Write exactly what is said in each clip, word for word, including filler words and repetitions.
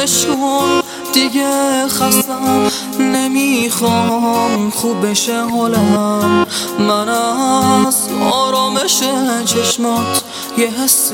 ولش کن دیگه خستم، نمیخوام خوب بشه حالم. من از آرامش چشمات یه حس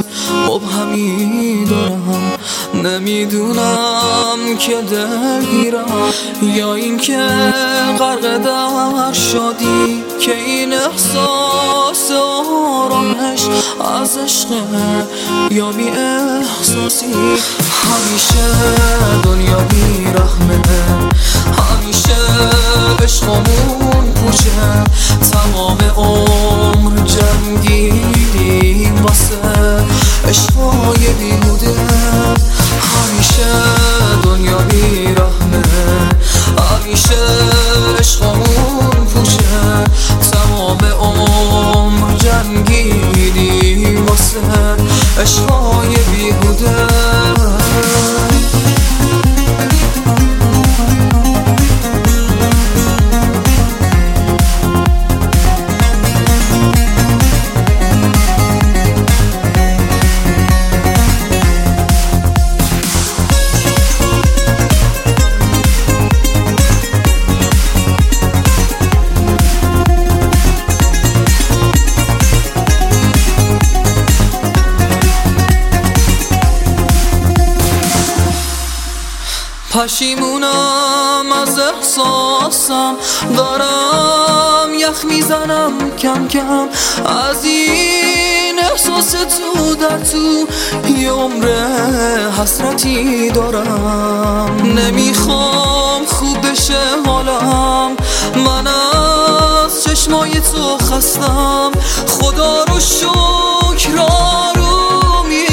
مبهمی دارم، نمیدونم که دلگیرم یا این که غرق در شادی، که این احساس آرامش از عشقه یا بی احساسی. همیشه دنیا بی رحمه، همیشه عشقمون پوچه، تمام عمر جنگیدیم واسه عشقای بیهوده. همیشه دنیا بی رحمه، همیشه عشقمون پوچه، تمام عمر جنگیدیم واسه عشقای بیهوده. پشیمونم از احساسم، دارم یخ میزنم کم کم از این احساس تو در تو. یه عمر حسرتی دارم، نمیخوام خوب بشه حالم. من از چشمای تو خستم، خدا رو شکر آرومی.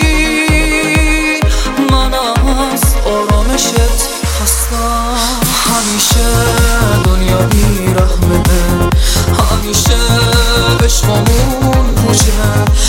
من از آرامشت خستم، همیشه دنیا بی رحمه، همیشه عشقمون پوچه،